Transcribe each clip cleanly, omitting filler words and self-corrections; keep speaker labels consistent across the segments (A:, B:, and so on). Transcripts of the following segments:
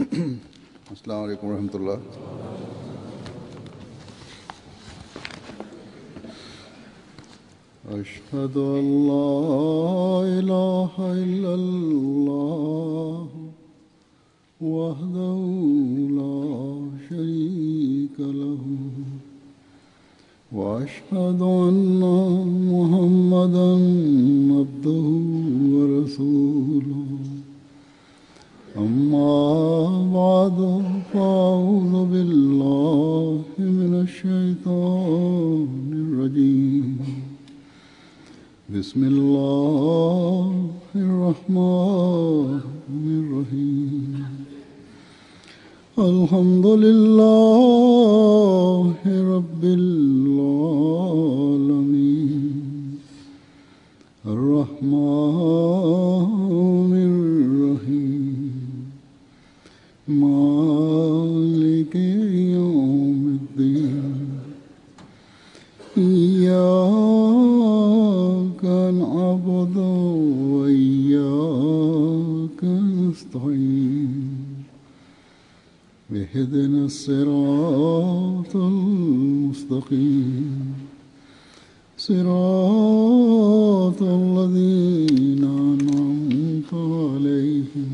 A: अस्सलाम वालेकुम रहमतुल्लाह। अशहदु अल्ला इलाहा इल्लल्लाह वहदहु ला शरीका लहु व अशहदु अन्ना मुहम्मदन अब्दुहु व रसूलुहु। अम्मा बादु फ़अऊज़ु बिल्लाहि मिनश्शैतानिर रजीम। बिस्मिल्लाहिर रहमानिर रहीम। अल्हम्दुलिल्लाहि रब्बिल आलमीन अर्रहमानिर रहीम मालिकि यौमिद्दीन। इय्याका नअबुदु व इय्याका नस्तईन। इहदिना सिरातल मुस्तकीम सिरातल लज़ीना अनअमता अलैहिम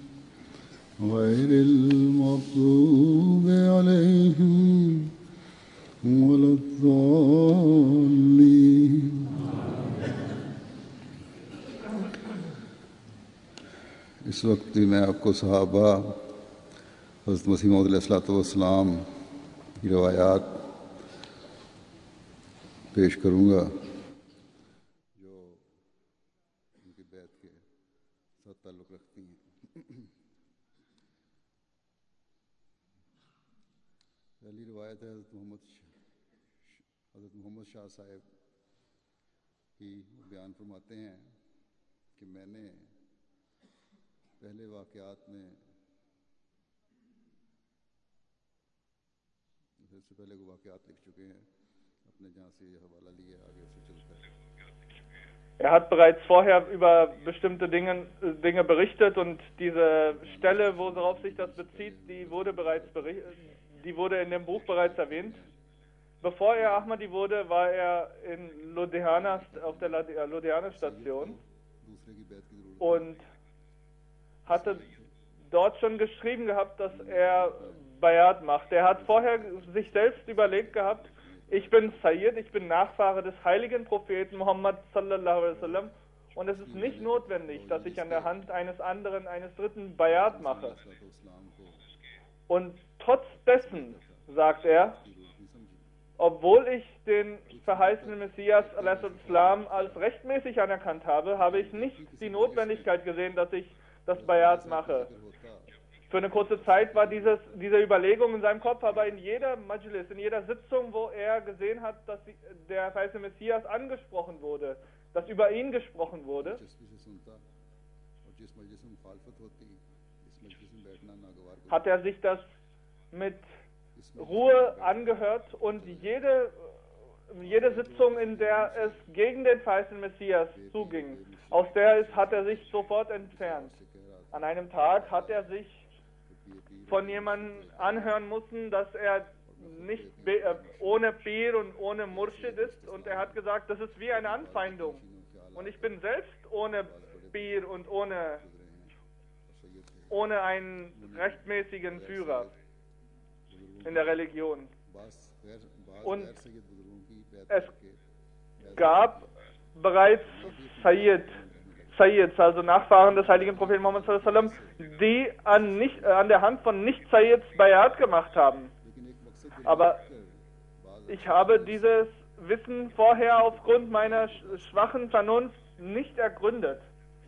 A: गैरिल मग़्दूबि अलैहिम वलद्दाल्लीन। इस वक्त भी मैं आपको सहाबा हज़रत मसीह मौऊद अलैहिस्सलाम की रवायात पेश करूँगा जो उनकी बैत के साथ ताल्लुक़ रखती हैं। पहली रवायत है हज़रत मोहम्मद शाह साहब की बयान फरमाते हैं कि मैंने पहले वाक़यात में इससे पहले को वाक़यात लिख चुके हैं, अपने जहाँ से ये हवाला लिया आगे से चलता है।
B: Er hat bereits vorher über bestimmte Dinge berichtet und diese Stelle, worauf sich das bezieht, die wurde in dem Buch bereits erwähnt. Bevor er Ahmadi wurde, war er in Ludhiana, auf der Ludhiana-Station und hatte dort schon geschrieben gehabt, dass er Bayat macht. Er hat vorher sich selbst überlegt gehabt, ich bin Sayyid, ich bin Nachfahre des heiligen Propheten Muhammad sallallahu alaihi wasallam und es ist nicht notwendig, dass ich an der Hand eines dritten Bayat mache. Und trotz dessen, sagt er, obwohl ich den verheißenen Messias al-Islam als rechtmäßig anerkannt habe, habe ich nicht die Notwendigkeit gesehen, dass ich das Bayat mache. Für eine kurze Zeit war diese Überlegung in seinem Kopf, aber in jeder Majlis, in jeder Sitzung, wo er gesehen hat, dass der verheißene Messias angesprochen wurde, dass über ihn gesprochen wurde, hat er sich das mit Ruhe angehört und jede Sitzung, in der es gegen den verheißenen Messias zuging, aus der hat er sich sofort entfernt. An einem Tag hat er sich von jemandem anhören müssen, dass er nicht ohne Pir und ohne Murshid ist, und er hat gesagt, das ist wie eine Anfeindung und ich bin selbst ohne Pir und ohne einen rechtmäßigen Führer in der Religion. Und es gab bereits Sayyids, also Nachfahren des heiligen Propheten Muhammad sallallahu alaihi wasallam, die an der Hand von Nicht-Sayyids Bayat gemacht haben. Aber ich habe dieses Wissen vorher aufgrund meiner schwachen Vernunft nicht ergründet.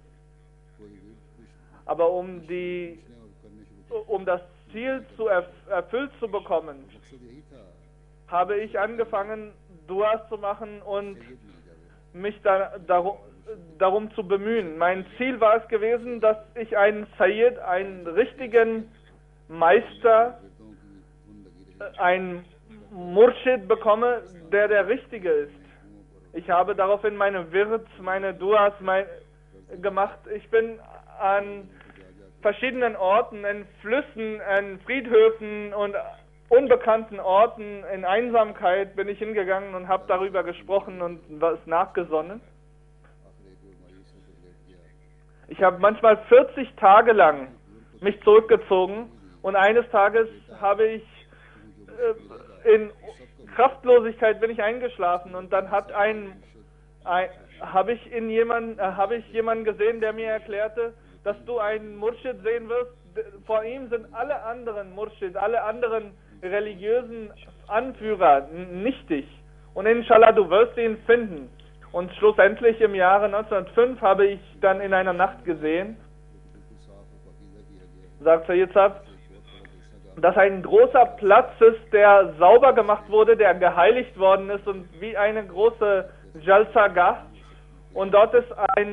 B: Aber um das Ziel erfüllt zu bekommen, habe ich angefangen, Duas zu machen und mich darum zu bemühen. Mein Ziel war es gewesen, dass ich einen Sayyid, einen richtigen Meister, einen Murshid bekomme, der Richtige ist. Ich habe daraufhin meine Wirds, meine Duas gemacht. Ich bin an verschiedenen Orten, in Flüssen, in Friedhöfen und unbekannten Orten, in Einsamkeit bin ich hingegangen und habe darüber gesprochen und was nachgesonnen. Ich habe manchmal 40 Tage lang mich zurückgezogen und eines Tages habe ich in Kraftlosigkeit bin ich eingeschlafen und dann habe ich jemanden gesehen, der mir erklärte, dass du einen Murshid sehen wirst. Vor ihm sind alle anderen Murshid, alle anderen religiösen Anführer nichtig. Und inshallah, du wirst ihn finden. Und schlussendlich im Jahre 1905 habe ich dann in einer Nacht gesehen, sagt Sayyid Sahib, dass ein großer Platz ist, der sauber gemacht wurde, der geheiligt worden ist und wie eine große Jalsagah. Und dort ist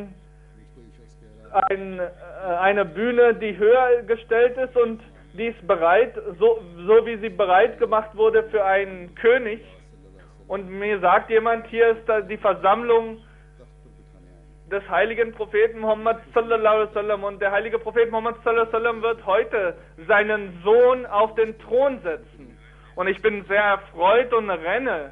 B: eine Bühne, die höher gestellt ist und die ist bereit, so wie sie bereit gemacht wurde für einen König. Und mir sagt jemand, hier ist da die Versammlung des heiligen Propheten Muhammad sallallahu alaihi wasallam und der heilige Prophet Muhammad sallallahu alaihi wasallam wird heute seinen Sohn auf den Thron setzen. Und ich bin sehr erfreut und renne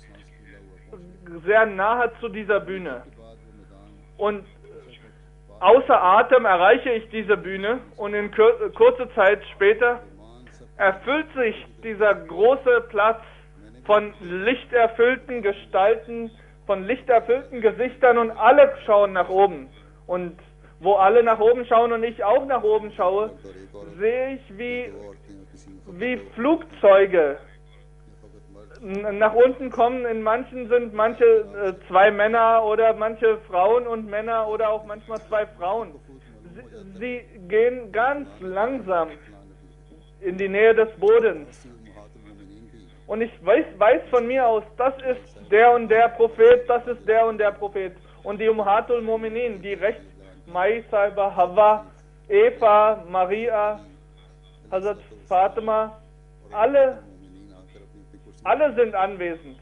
B: sehr nahe zu dieser Bühne. Und außer Atem erreiche ich diese Bühne und in kurzer Zeit später erfüllt sich dieser große Platz von lichterfüllten Gestalten, von lichterfüllten Gesichtern und alle schauen nach oben. Und wo alle nach oben schauen und ich auch nach oben schaue, sehe ich, wie Flugzeuge nach unten kommen. In manchen sind manche zwei Männer oder manche Frauen und Männer oder auch manchmal zwei Frauen. Sie gehen ganz langsam in die Nähe des Bodens. Und ich weiß von mir aus, das ist der und der Prophet, das ist der und der Prophet. Und die Ummahatul Mu'minin, die rechts, Mai Saiba, Hawa, Eva, Maria, Hazrat Fatima, alle sind anwesend.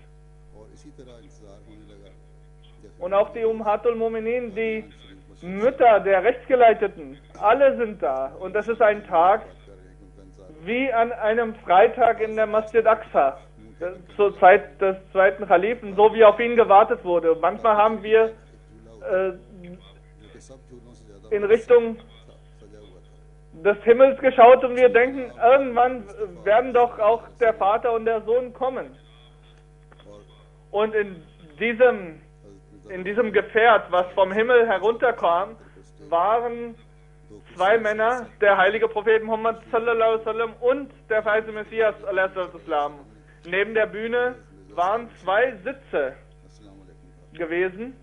B: Und auch die Ummahatul Mu'minin, die Mütter der Rechtsgeleiteten, alle sind da. Und das ist ein Tag wie an einem Freitag in der Masjid Aqsa, zur Zeit des zweiten Khalifen, so wie auf ihn gewartet wurde. Manchmal haben wir in Richtung des Himmels geschaut und wir denken, irgendwann werden doch auch der Vater und der Sohn kommen. Und in diesem Gefährt, was vom Himmel herunterkam, waren zwei Männer, der heilige Prophet Muhammad sallallahu alaihi wasallam und der verheißene Messias alaihi wasallam. Neben der Bühne waren zwei Sitze gewesen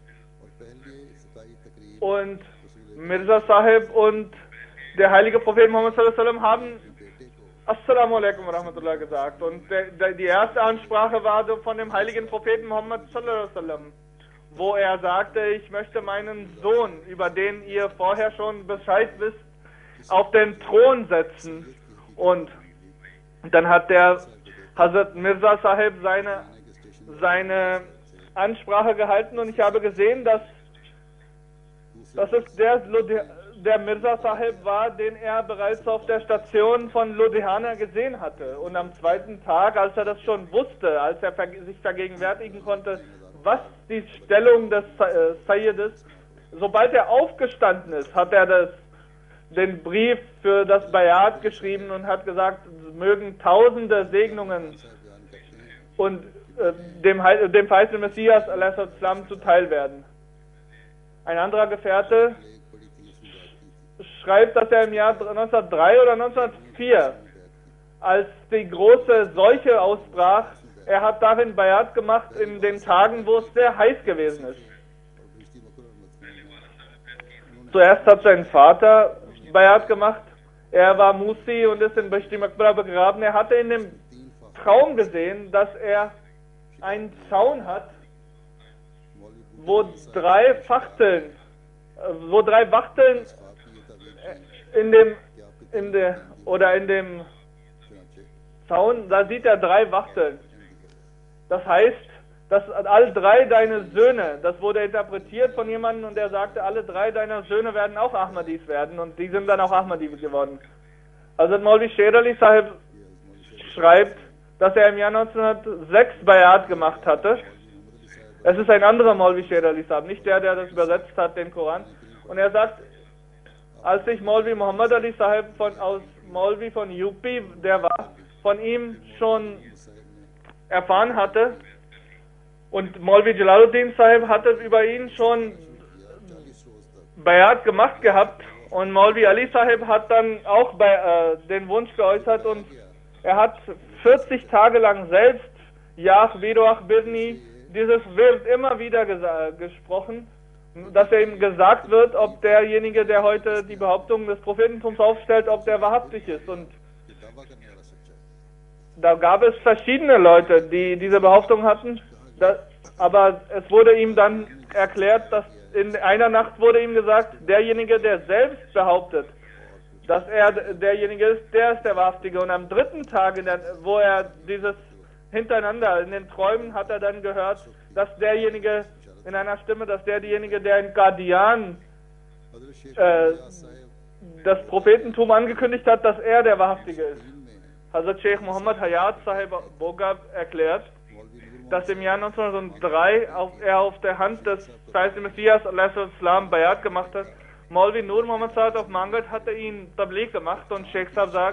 B: und Mirza Sahib und der heilige Prophet Muhammad sallallahu alaihi wasallam haben Assalamu alaikum wa rahmatullah gesagt und die erste Ansprache war von dem heiligen Propheten Muhammad sallallahu alaihi wasallam, wo er sagte, ich möchte meinen Sohn, über den ihr vorher schon Bescheid wisst, auf den Thron setzen. Und dann hat der Hazrat Mirza Sahib seine Ansprache gehalten und ich habe gesehen, dass es der Mirza Sahib war, den er bereits auf der Station von Ludhiana gesehen hatte. Und am zweiten Tag, als er das schon wusste, als er sich vergegenwärtigen konnte, was die Stellung des Sayyid ist, sobald er aufgestanden ist, hat er den Brief für das Bayat geschrieben und hat gesagt, mögen tausende Segnungen und dem verheißenen Messias a.s. zuteil werden. Ein anderer Gefährte schreibt, dass er im Jahr 1903 oder 1904, als die große Seuche ausbrach, er hat darin Bayat gemacht in den Tagen, wo es sehr heiß gewesen ist. Zuerst hat sein Vater Bayat gemacht. Er war Musi und ist in Bashti Maqbara begraben. Er hatte in dem Traum gesehen, dass er einen Zaun hat, wo drei Wachteln in dem Zaun, da sieht er drei Wachteln. Das heißt, dass alle drei deine Söhne, das wurde interpretiert von jemandem und der sagte, alle drei deiner Söhne werden auch Ahmadis werden und die sind dann auch Ahmadis geworden. Also Maulvi Sher Ali Sahib schreibt, dass er im Jahr 1906 Bayat gemacht hatte. Es ist ein anderer Maulvi Sher Ali Sahib, nicht der das übersetzt hat, den Koran. Und er sagt, als ich Maulvi Muhammad Ali Sahib aus Maulvi von UP, der war, von ihm schon erfahren hatte, und Maulvi Jalaluddin Sahib hatte über ihn schon Bayat gemacht gehabt, und Maulvi Ali Sahib hat dann auch den Wunsch geäußert, und er hat 40 Tage lang selbst Yach Vidoach Birni dieses Wird immer wieder gesprochen, dass er ihm gesagt wird, ob derjenige, der heute die Behauptung des Prophetentums aufstellt, ob der wahrhaftig ist. Und da gab es verschiedene Leute, die diese Behauptung hatten, aber es wurde ihm dann erklärt, dass in einer Nacht wurde ihm gesagt, derjenige, der selbst behauptet, dass er derjenige ist, der ist der Wahrhaftige. Und am dritten Tag, wo er dieses hintereinander in den Träumen, hat er dann gehört, dass derjenige in einer Stimme, dass derjenige, der in Qadian das Prophetentum angekündigt hat, dass er der Wahrhaftige ist. Hazrat Sheikh Muhammad Hayat Sahib Bogab erklärt, dass im Jahr 1903 er auf der Hand des Messias a.s. Bayat gemacht hat. Maulvi Nur Muhammad Saad auf Mangat hatte ihn Tabligh gemacht, und Sheikh Sahib sagt,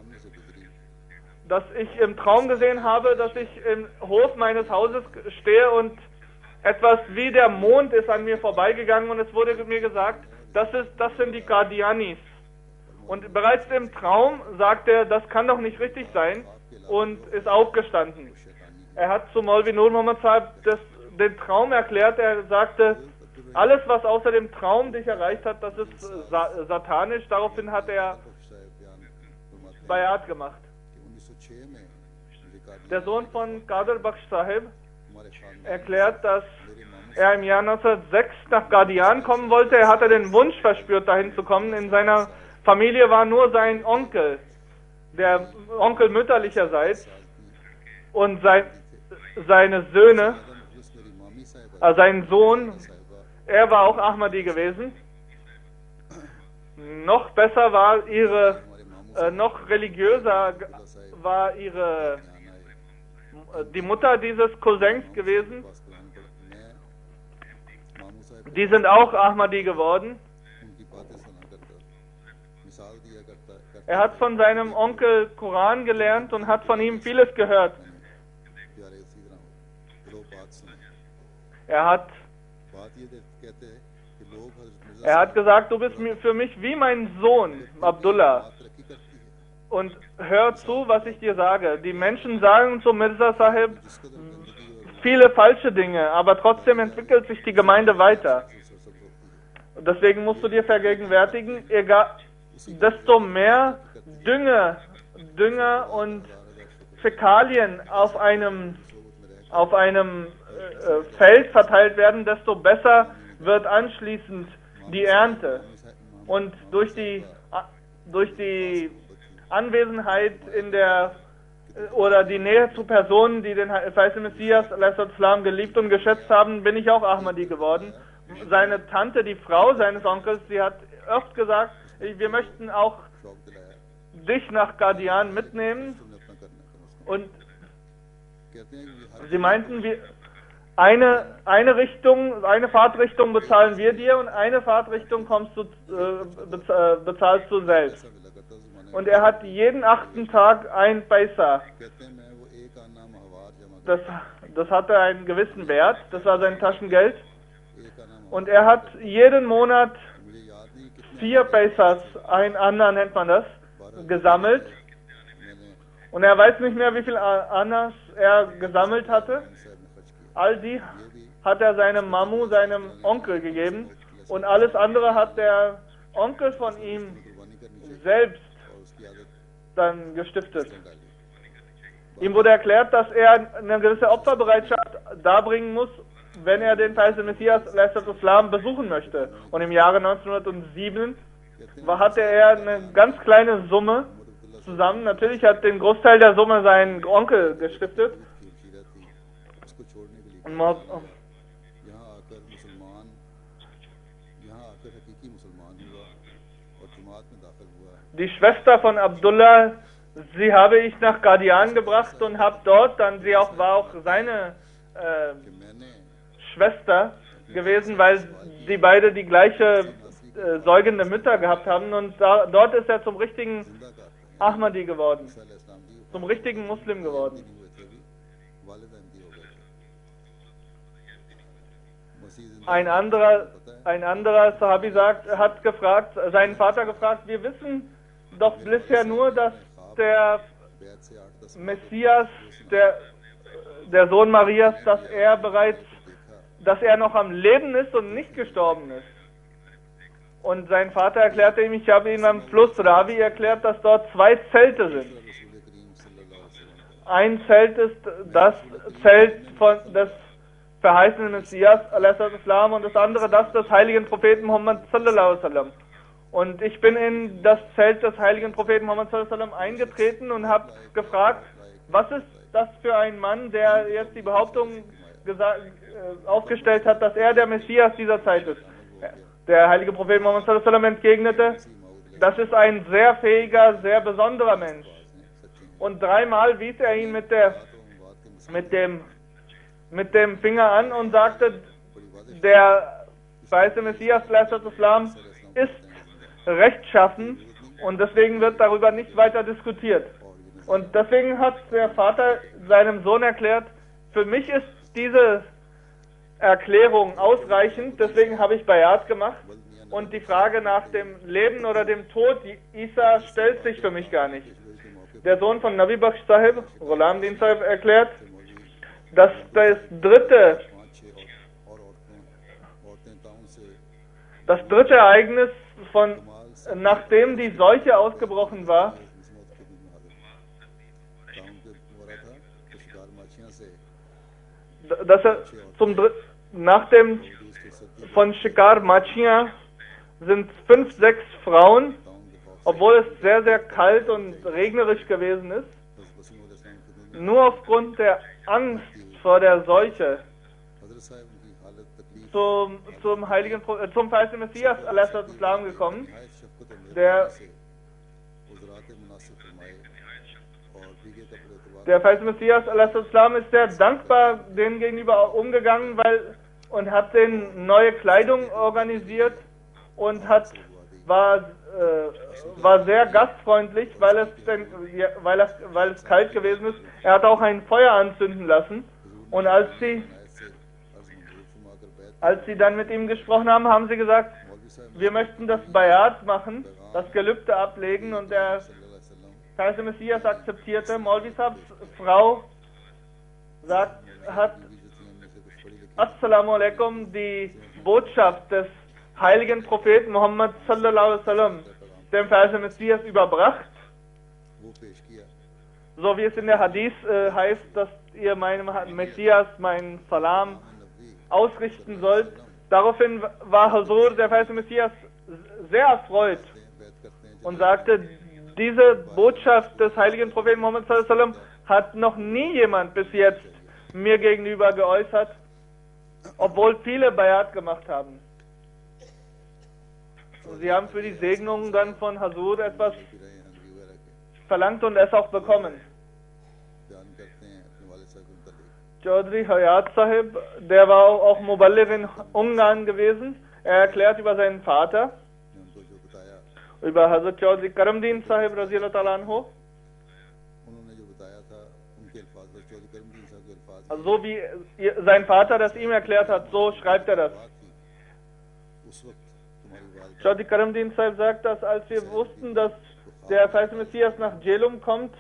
B: dass ich im Traum gesehen habe, dass ich im Hof meines Hauses stehe und etwas wie der Mond ist an mir vorbeigegangen, und es wurde mir gesagt, das sind die Qadianis. Und bereits im Traum sagt er, das kann doch nicht richtig sein, und ist aufgestanden. Er hat zu Maulvi Nur Muhammad Sahib den Traum erklärt. Er sagte, alles, was außer dem Traum dich erreicht hat, das ist satanisch. Daraufhin hat er Bayat gemacht. Der Sohn von Qadir Bakhsh Sahib erklärt, dass er im Jahr 1906 nach Qadian kommen wollte. Er hatte den Wunsch verspürt, dahin zu kommen. In seiner Familie war nur sein Onkel, der Onkel mütterlicherseits, und seine Söhne, sein Sohn, er war auch Ahmadi gewesen. Noch besser war noch religiöser war die Mutter dieses Cousins gewesen. Die sind auch Ahmadi geworden. Er hat von seinem Onkel Koran gelernt und hat von ihm vieles gehört. Er hat gesagt, du bist für mich wie mein Sohn, Abdullah. Und hör zu, was ich dir sage. Die Menschen sagen zu Mirza Sahib viele falsche Dinge, aber trotzdem entwickelt sich die Gemeinde weiter. Und deswegen musst du dir vergegenwärtigen, desto mehr Dünger und Fäkalien auf einem Feld verteilt werden, desto besser wird anschließend die Ernte. Und durch die Anwesenheit oder die Nähe zu Personen, die den Messias a.s. geliebt und geschätzt haben, bin ich auch Ahmadi geworden. Seine Tante, die Frau seines Onkels, sie hat oft gesagt, wir möchten auch dich nach Qadian mitnehmen. Und sie meinten, eine Fahrtrichtung bezahlen wir dir und eine Fahrtrichtung bezahlst du selbst. Und er hat jeden 8. Tag ein Paisa. Das hatte einen gewissen Wert, das war sein Taschengeld. Und er hat jeden Monat 4 Paisas, ein Anna nennt man das, gesammelt. Und er weiß nicht mehr, wie viel Annas er gesammelt hatte. All die hat er seinem Mamu, seinem Onkel gegeben. Und alles andere hat der Onkel von ihm selbst dann gestiftet. Ihm wurde erklärt, dass er eine gewisse Opferbereitschaft darbringen muss, wenn er den Messias a.s. besuchen möchte. Und im Jahre 1907 hatte er eine ganz kleine Summe zusammen. Natürlich hat den Großteil der Summe sein Onkel gestiftet. Und
A: यहाँ आकर मुसलमान यहाँ आकर हकीकी मुसलमान हुआ और जमात में दाखिल हुआ।
B: die Schwester von Abdullah, sie habe ich nach Qadian gebracht und habe dort dann, war auch seine
A: कि मैंने
B: Schwester gewesen, weil die beide die gleiche säugende Mütter gehabt haben, und dort ist er zum richtigen
A: जिंदा कर
B: Ahmadi geworden,
A: ईसा अलैहिस्सलाम की
B: zum richtigen Muslim geworden.
A: नहीं हुए थे, अभी वालिद अहमदी हो गए थे। मसीह जिंदा
B: Ein anderer Sahabi hat gefragt, seinen Vater gefragt, wir wissen doch bisher nur, dass der
A: बैत से 8-10
B: Messias, der Sohn Marias, dass er noch am Leben ist und nicht gestorben ist. Und sein Vater erklärte ihm, ich habe ihm am Fluss Ravi erklärt, dass dort 2 Zelte sind.
A: रसूल करीम सल्लल्लाहु अलैहि वसल्लम
B: Ein Zelt ist das Zelt des verheißenen Messias, a.s., und das andere das des heiligen Propheten Muhammad sallallahu alaihi wasallam. Und ich bin in das Zelt des heiligen Propheten Muhammad sallallahu alaihi wasallam eingetreten und habe gefragt, was ist das für ein Mann, der jetzt die Behauptung aufgestellt hat, dass er der Messias dieser Zeit ist. Der heilige Prophet Muhammad sallallahu alaihi wasallam entgegnete, das ist ein sehr fähiger, sehr besonderer Mensch. Und 3-mal wies er ihn mit dem Finger an und sagte, der weiße Messias Islam ist rechtschaffen und deswegen wird darüber nicht weiter diskutiert. Und deswegen hat der Vater seinem Sohn erklärt, für mich ist diese Erklärung ausreichend, deswegen habe ich Bayat gemacht und die Frage nach dem Leben oder dem Tod Isa stellt sich für mich gar nicht. Der Sohn von Nabi Bakhsh Sahib, Ghulam Din Sahib, erklärt, dass das dritte Ereignis nachdem die Seuche ausgebrochen war, dass er nach dem von Shikar Machia sind 5-6 Frauen, obwohl es sehr, sehr kalt und regnerisch gewesen ist, nur aufgrund der Angst vor der Seuche zum verheißenen Messias Islam gekommen, der verheißene Messias Islam ist sehr dankbar denen gegenüber umgegangen, und hat denen neue Kleidung organisiert und war sehr gastfreundlich, weil es kalt gewesen ist. Er hat auch ein Feuer anzünden lassen, und als sie dann mit ihm gesprochen haben, haben sie gesagt, wir möchten das Bayat machen, das Gelübde ablegen, und der verheißene Messias akzeptierte. Maulvi Sabs Frau hat Assalamu alaikum, die Botschaft des heiligen Propheten Muhammad sallallahu alaihi wasallam, dem verheißenen Messias, überbracht, so wie es in der Hadith heißt, dass ihr meinem Messias meinen Salam ausrichten sollt. Daraufhin war Hazur, der verheißene Messias, sehr erfreut und sagte, diese Botschaft des heiligen Propheten Muhammad sallallahu alaihi wasallam hat noch nie jemand bis jetzt mir gegenüber geäußert, obwohl viele Bayat gemacht haben. Sie haben für die Segnung dann von Hazur etwas verlangt und es auch bekommen. Chaudhry Hayat Sahib, der war auch Muballigh in Ungarn gewesen. Er erklärt über seinen Vater, über Hazrat Chaudhry Karamdin Sahib Raziyallahu Ta'ala Anhu. Also so wie sein Vater das ihm erklärt hat, so schreibt er das. Chaudhry Karamdin Sahib sagt, dass als wir wussten, dass der verheißene Messias nach Jhelum kommt,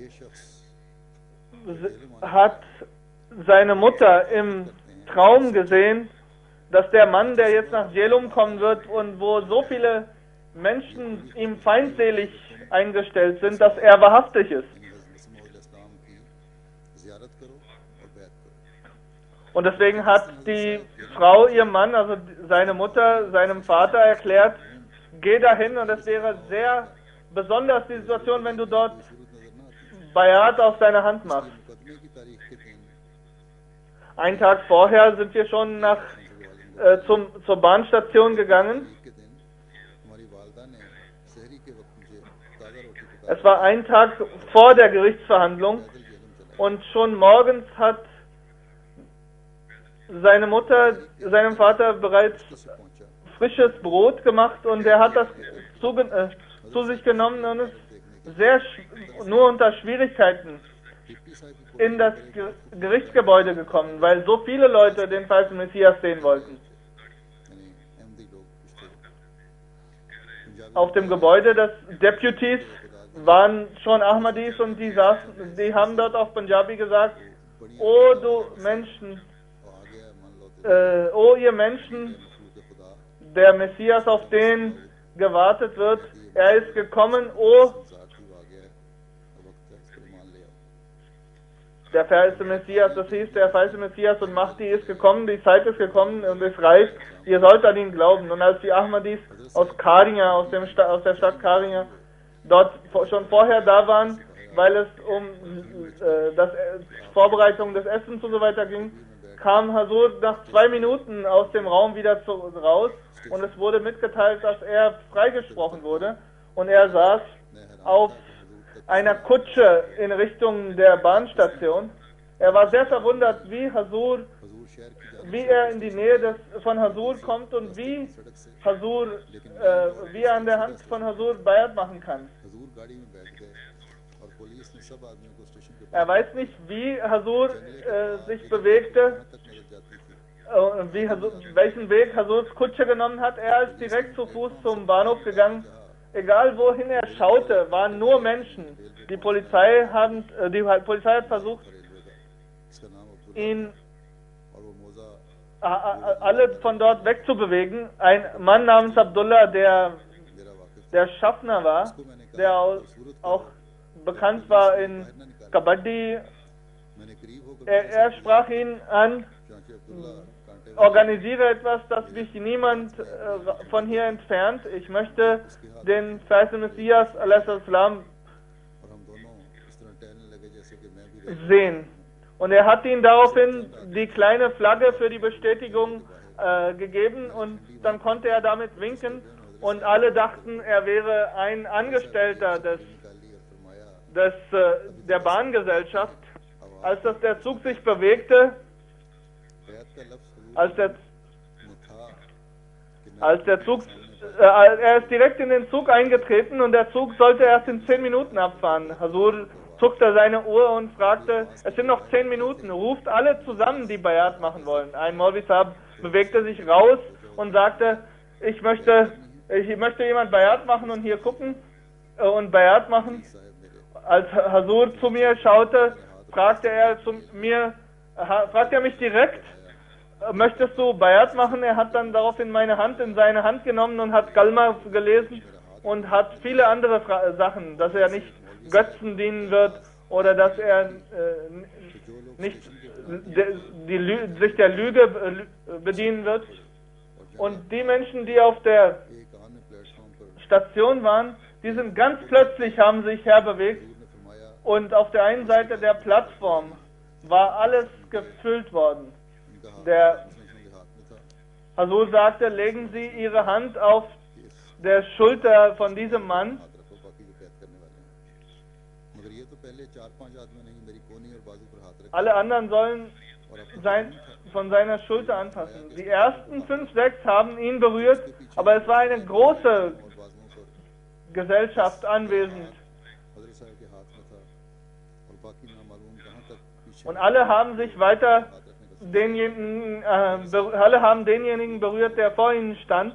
B: hat seine Mutter im Traum gesehen, dass der Mann, der jetzt nach Jhelum kommen wird und wo so viele Menschen ihm feindselig eingestellt sind, dass er wahrhaftig ist. Und deswegen hat die Frau ihrem Mann, also seine Mutter, seinem Vater erklärt, geh dahin, und es wäre sehr besonders die Situation, wenn du dort Bayat auf deine Hand machst. Einen Tag vorher sind wir schon zur Bahnstation gegangen. Es war ein Tag vor der Gerichtsverhandlung und schon morgens hat seine Mutter seinem Vater bereits frisches Brot gemacht und er hat das zu sich genommen und ist nur unter Schwierigkeiten in das Gerichtsgebäude gekommen, weil so viele Leute den falschen Messias sehen wollten. Auf dem Gebäude des Deputies waren schon Ahmadis und die haben dort auf Punjabi gesagt: Oh du Menschen, oh ihr Menschen, der Messias, auf den gewartet wird, er ist gekommen, oh der falsche Messias, das hieß der falsche Messias und Mahdi ist gekommen, die Zeit ist gekommen und es reicht, ihr sollt an ihn glauben. Und als die Ahmadis aus Karinga, aus der Stadt Karinga, dort schon vorher da waren, weil es um Vorbereitung des Essens und so weiter ging, kam Hazur nach 2 Minuten aus dem Raum wieder raus und es wurde mitgeteilt, dass er freigesprochen wurde und er saß auf einer Kutsche in Richtung der Bahnstation. Er war sehr verwundert, wie er in die Nähe von Hazur kommt und wie er an der Hand von Hazur Bayat machen kann. Er weiß nicht, wie Hazur sich bewegte, welchen Weg Hazurs Kutsche genommen hat. Er ist direkt zu Fuß zum Bahnhof gegangen. Egal wohin er schaute, waren nur Menschen. Die Polizei hat versucht, ihn alle von dort wegzubewegen. Ein Mann namens Abdullah, der Schaffner war, der auch bekannt war in Kabaddi, er sprach ihn an: Organisiere etwas, dass mich niemand von hier entfernt. Ich möchte den Versen Messias a.s. sehen. Und er hat ihnen daraufhin die kleine Flagge für die Bestätigung gegeben und dann konnte er damit winken und alle dachten, er wäre ein Angestellter der Bahngesellschaft. Als der Zug sich bewegte, er ist direkt in den Zug eingetreten und der Zug sollte erst in 10 Minuten abfahren. Hazur zuckte seine Uhr und fragte: Es sind noch 10 Minuten, ruft alle zusammen, die Bayat machen wollen. Ein Maulvi Sahib bewegte sich raus und sagte: Ich möchte jemand Bayat machen und hier gucken und Bayat machen. Als Hazur zu mir schaute, fragte er mich direkt: Möchtest du Bayat machen? Er hat dann daraufhin meine Hand in seine Hand genommen und hat Kalma gelesen und hat viele andere Sachen, dass er nicht Götzen dienen wird oder dass er nicht sich der Lüge bedienen wird. Und die Menschen, die auf der Station waren, die sind ganz plötzlich, haben sich herbewegt und auf der einen Seite der Plattform war alles gefüllt worden. Der Hazur sagte: Legen Sie Ihre Hand auf der Schulter von diesem Mann. Alle anderen sollen von seiner Schulter anfassen. Die ersten 5, 6 haben ihn berührt, aber es war eine große Gesellschaft anwesend. Und alle haben sich weiter alle haben denjenigen berührt, der vor ihnen stand.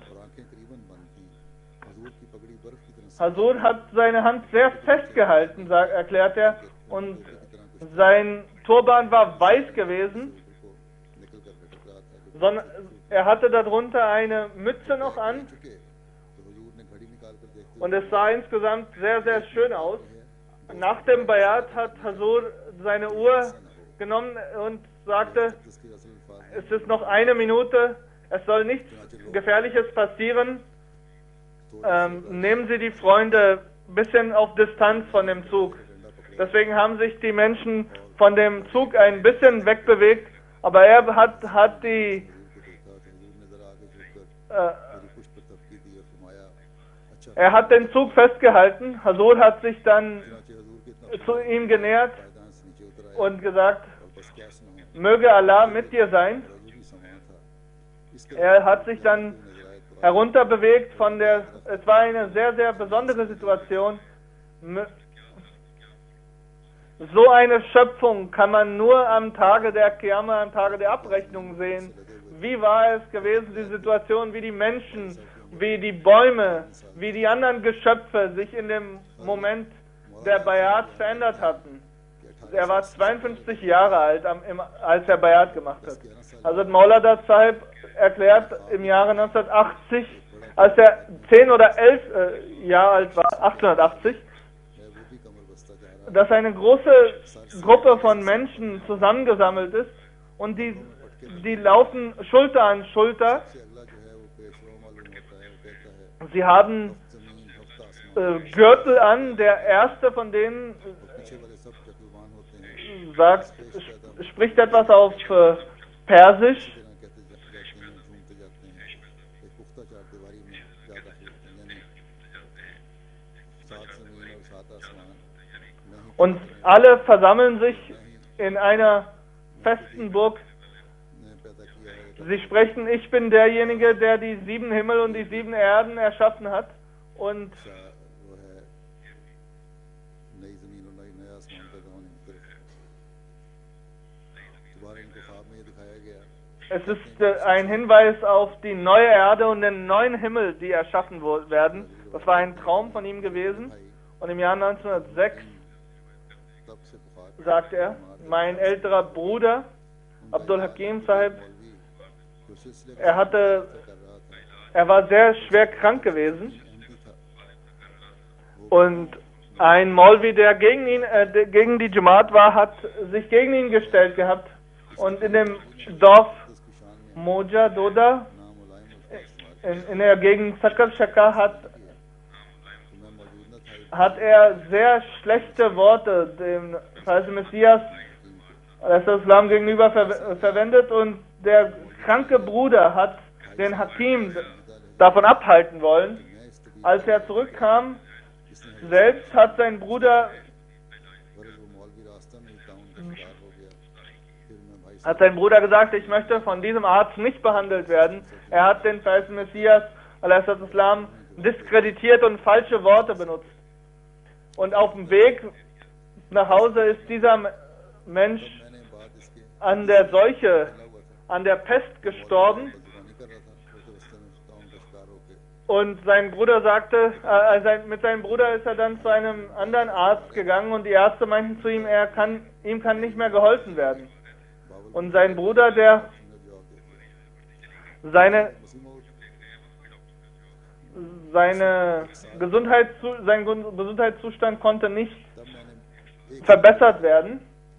B: Hazur hat seine Hand sehr festgehalten, erklärt er, und sein Turban war weiß gewesen. Er hatte darunter eine Mütze noch an und es sah insgesamt sehr, sehr schön aus. Nach dem Bayat hat Hazur seine Uhr genommen und sagte: Es ist noch 1 Minute, es soll nichts Gefährliches passieren. Nehmen Sie die Freunde ein bisschen auf Distanz von dem Zug. Deswegen haben sich die Menschen von dem Zug ein bisschen wegbewegt, Aber er hat die er hat den Zug festgehalten. Hazur hat sich dann zu ihm genähert und gesagt, möge Allah mit dir sein. Er hat sich dann herunterbewegt von der, es war eine sehr, sehr besondere Situation. So eine Schöpfung kann man nur am Tage der Qiyamah, am Tage der Abrechnung sehen. Wie war es gewesen, die Situation, wie die Menschen, wie die Bäume, wie die anderen Geschöpfe sich in dem Moment der Bayat verändert hatten. Er war 52 Jahre alt, als er Bayat gemacht hat. Hazrat Maulana Sahib erklärt im Jahre 1980, als er 10 oder 11 Jahre alt war, 1880, dass eine große Gruppe von Menschen zusammengesammelt ist und die laufen Schulter an Schulter. Sie haben Gürtel an. Der erste von denen spricht etwas auf Persisch. Und alle versammeln sich in einer festen Burg. Sie sprechen, ich bin derjenige, der die 7 Himmel und die 7 Erden erschaffen hat. Und es ist ein Hinweis auf die neue Erde und den neuen Himmel, die erschaffen werden. Das war ein Traum von ihm gewesen. Und im Jahr 1906 sagt er, mein älterer Bruder, Abdul Hakim Sahib, er war sehr schwer krank gewesen. Und ein Maulvi, der gegen die Jamaat war, hat sich gegen ihn gestellt gehabt. Und in dem Dorf Moja Doda, in der Gegend Sakar Shaka, hat er sehr schlechte Worte dem Messias Islam gegenüber verwendet, und der kranke Bruder hat den Hakim davon abhalten wollen. Als er zurückkam, selbst hat sein Bruder gesagt, ich möchte von diesem Arzt nicht behandelt werden. Er hat den Messias Islam diskreditiert und falsche Worte benutzt. Und auf dem Weg nach Hause ist dieser Mensch an der Seuche, an der Pest gestorben. Und sein Bruder sagte, mit seinem Bruder ist er dann zu einem anderen Arzt gegangen, und die Ärzte meinten zu ihm, ihm kann nicht mehr geholfen werden. Und sein Bruder, sein Gesundheitszustand konnte nicht verbessert werden.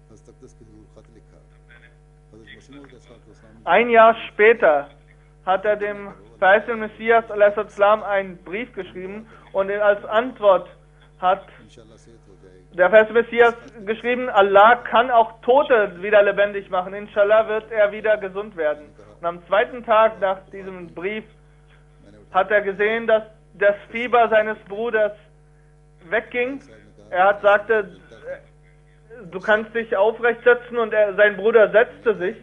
B: Ein Jahr später hat er dem verheißenen Messias a.s. einen Brief geschrieben, und als Antwort hat der verheißene Messias geschrieben, Allah kann auch Tote wieder lebendig machen. Inshallah wird er wieder gesund werden. Und am zweiten Tag nach diesem Brief hat er gesehen, dass das Fieber seines Bruders wegging. Er sagte, du kannst dich aufrecht setzen, und sein Bruder setzte sich.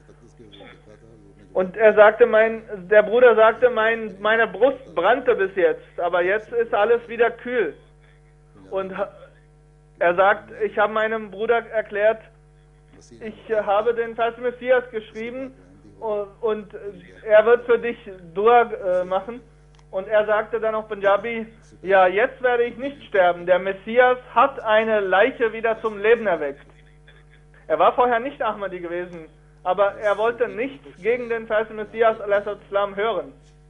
B: Und er sagte, der Bruder sagte, meine Brust brannte bis jetzt, aber jetzt ist alles wieder kühl. Und er sagt, ich habe meinem Bruder erklärt, ich habe den Messias geschrieben, und er wird für dich Dua machen. Und er sagte dann auf Punjabi, ja, jetzt werde ich nicht sterben. Der Messias hat eine Leiche wieder zum Leben erweckt. Er war vorher nicht Ahmadi gewesen, aber er wollte nichts gegen den Messias a.s. hören.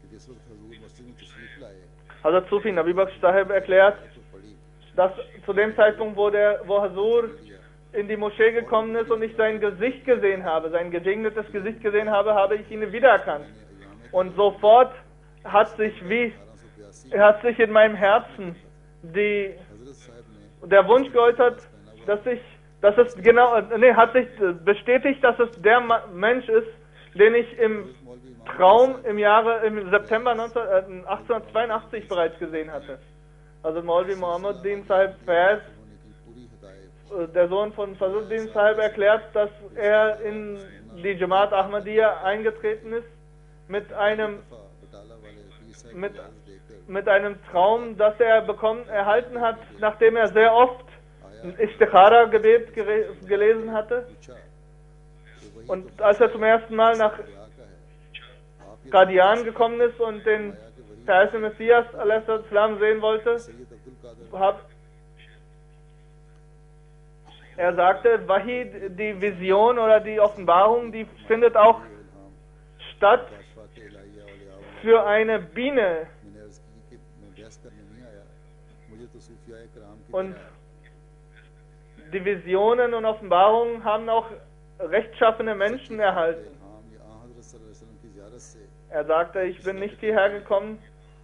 B: Hazrat Sufi Nabi Baksh Sahib erklärt, dass zu dem Zeitpunkt, wo Hazur in die Moschee gekommen ist und ich sein Gesicht gesehen habe, sein gesegnetes Gesicht gesehen habe, habe ich ihn wiedererkannt. Und sofort hat sich in meinem Herzen der Wunsch geäußert, dass Das ist genau, nee, hat sich bestätigt, dass es der Mensch ist, den ich im Traum im September 1882 bereits gesehen hatte. Also Maulvi Muhammaduddin Sahib Faiz, der Sohn von Fazluddin Sahib, erklärt, dass er in die Jamaat Ahmadiyya eingetreten ist mit einem Traum, das er erhalten hat, nachdem er sehr oft ein Istikhara-Gebet gelesen hatte. Und als er zum ersten Mal nach Qadian gekommen ist und den verheißenen Messias a.s. sehen wollte, er sagte, Wahi, die Vision oder die Offenbarung, die findet auch statt für eine Biene. Und die Visionen und Offenbarungen haben auch rechtschaffene Menschen erhalten. Er sagte, ich bin nicht hierher gekommen,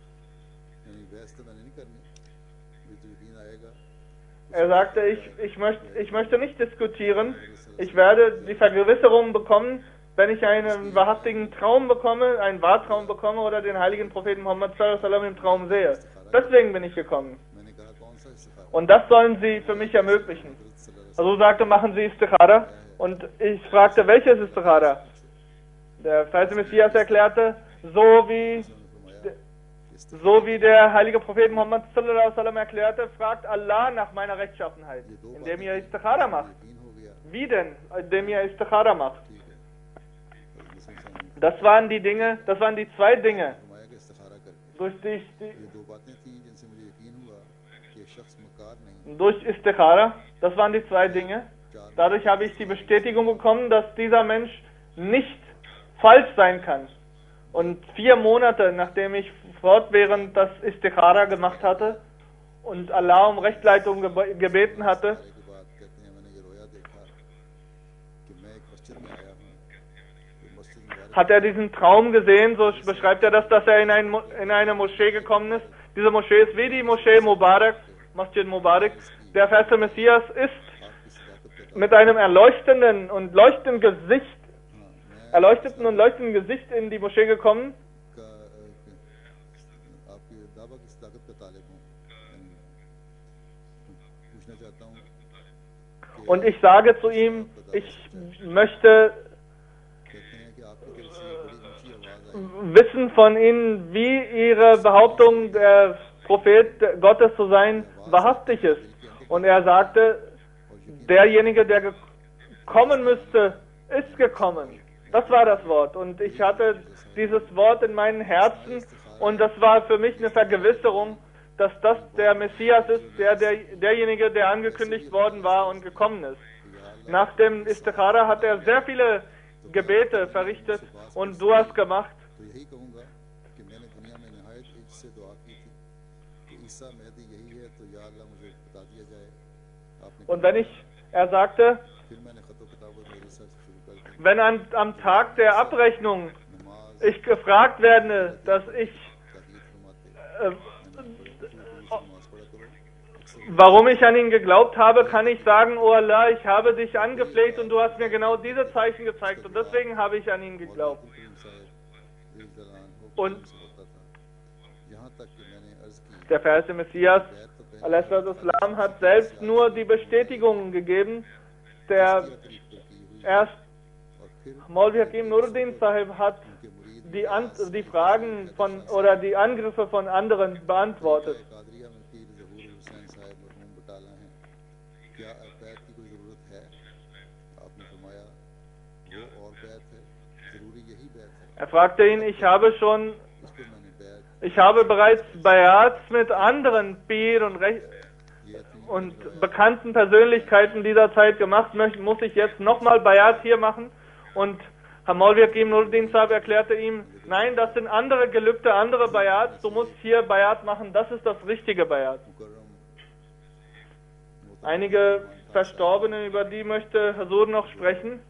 B: er sagte, ich möchte nicht diskutieren, ich werde die Vergewisserung bekommen, wenn ich einen wahrhaftigen Traum bekomme, einen Wahrtraum bekomme oder den heiligen Propheten Muhammad sallallahu alaihi wasallam im Traum sehe. Deswegen bin ich gekommen. Und das sollen Sie für mich ermöglichen. Also sagte, machen Sie Istikhara. Und ich fragte, welches Istikhara? Der verheißene Messias erklärte, so wie der heilige Prophet Muhammad sallallahu alaihi wasallam erklärte, fragt Allah nach meiner Rechtschaffenheit, indem ihr Istikhara macht. Wie denn? Indem ihr Istikhara macht. Das waren die zwei Dinge, durch Istikhara, das waren die zwei Dinge. Dadurch habe ich die Bestätigung bekommen, dass dieser Mensch nicht falsch sein kann. Und 4 Monate, nachdem ich fortwährend das Istikhara gemacht hatte und Allah um Rechtleitung gebeten hatte, hat er diesen Traum gesehen, so beschreibt er das, dass er in eine Moschee gekommen ist. Diese Moschee ist wie die Moschee Mubarak, Masjid Mubarak. Der verheißene Messias ist mit einem erleuchteten und leuchtenden Gesicht in die Moschee gekommen. Und ich sage zu ihm, ich möchte wissen von Ihnen, wie Ihre Behauptung, der Prophet Gottes zu sein, wahrhaftig ist. Und er sagte, derjenige, der kommen müsste, ist gekommen. Das war das Wort. Und ich hatte dieses Wort in meinem Herzen und das war für mich eine Vergewisserung, dass das der Messias ist, derjenige, der angekündigt worden war und gekommen ist. Nach dem Istikhara hat er sehr viele Gebete verrichtet und Duas gemacht. Und er sagte, wenn am Tag der Abrechnung ich gefragt werde, dass warum ich an ihn geglaubt habe, kann ich sagen, oh Allah, ich habe dich angefleht und du hast mir genau diese Zeichen gezeigt und deswegen habe ich an ihn geglaubt. Und der verheißene Messias a.s. hat selbst nur die Bestätigungen gegeben, erst Maulvi Hakim Nuruddin Sahib hat die Fragen oder die Angriffe von anderen beantwortet. Er fragte ihn, ich habe bereits Bayats mit anderen Pir und bekannten Persönlichkeiten dieser Zeit gemacht, muss ich jetzt nochmal Bayat hier machen? Und Maulvi Hakim Nuruddin Sahib erklärte ihm, nein, das sind andere Gelübde, andere Bayats, du musst hier Bayat machen, das ist das richtige Bayat. Einige Verstorbene, über die möchte Hazur noch sprechen.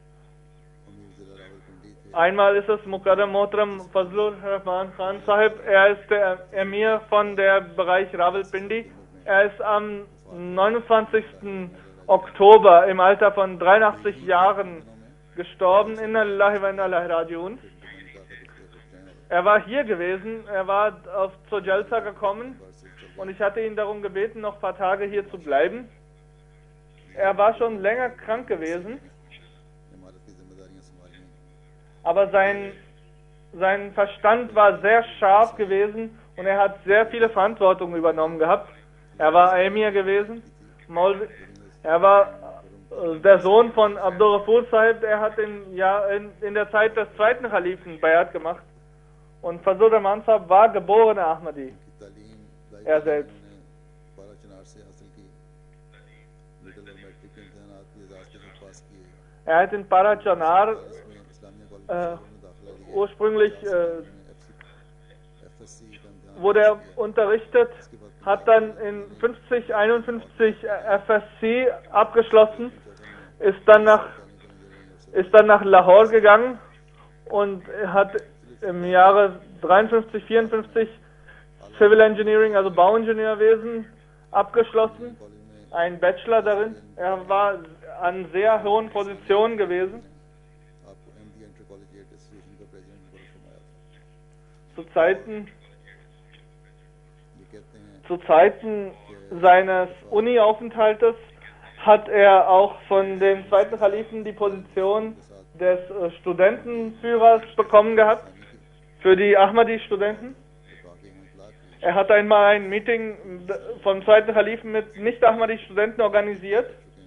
B: Einmal ist es Muqaddam Mohtaram Fazlur Rahman Khan Sahib, er ist der Emir von der Bereich Rawalpindi. Er ist am 29. Oktober im Alter von 83 Jahren gestorben. Inna lillahi wa inna ilaihi rajiun. Er war hier gewesen, er war zur Jalsa gekommen und ich hatte ihn darum gebeten, noch ein paar Tage hier zu bleiben. Er war schon länger krank gewesen, aber sein Verstand war sehr scharf gewesen und er hat sehr viele Verantwortung übernommen gehabt. Er war Emir gewesen, er war der Sohn von Abdul Ghafur Sahib, er hat in der Zeit des zweiten Khalifen Bayat gemacht. Und Fazl Rahman Sahib war geborener Ahmadi, er selbst. Er hat in Parachanar ursprünglich wurde er unterrichtet, hat dann in 50, 51 FSC abgeschlossen, ist dann nach Lahore gegangen und hat im Jahre 53, 54 Civil Engineering, also Bauingenieurwesen, abgeschlossen, ein Bachelor darin. Er war an sehr hohen Positionen gewesen. Zu Zeiten seines Uni-Aufenthaltes hat er auch von dem zweiten Kalifen die Position des Studentenführers bekommen gehabt für die Ahmadi-Studenten. Er hat einmal ein Meeting vom zweiten Kalifen mit Nicht-Ahmadi-Studenten organisiert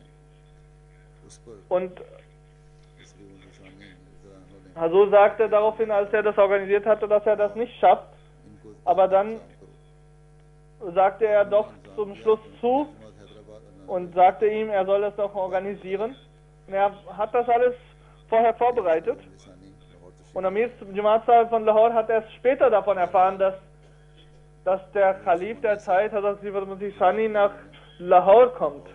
B: und so sagte er daraufhin, als er das organisiert hatte, dass er das nicht schafft, aber dann sagte er doch zum Schluss zu und sagte ihm, er soll es noch organisieren. Und er hat das alles vorher vorbereitet. Und Amir Jamaat Sahib von Lahore hat erst später davon erfahren, dass der Khalif der Zeit, Hazrat Sifat Masih Sani, nach Lahore kommt.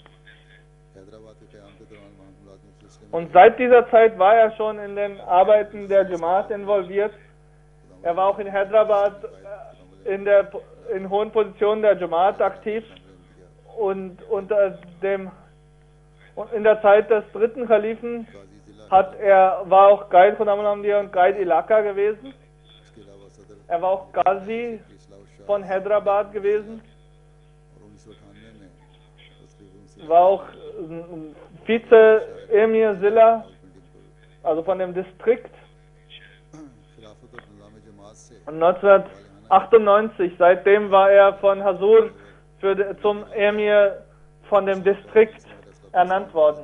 B: Und seit dieser Zeit war er schon in den Arbeiten der Jamaat involviert. Er war auch in Hyderabad in hohen Positionen der Jamaat aktiv und in der Zeit des dritten Khalifen war auch Guide von Ahmadiyya und Guide Ilaka gewesen. Er war auch Qazi von Hyderabad gewesen. War auch Vize-Emir Zilla, also von dem Distrikt. Und 1998, seitdem war er von Hazur zum Emir von dem Distrikt ernannt worden.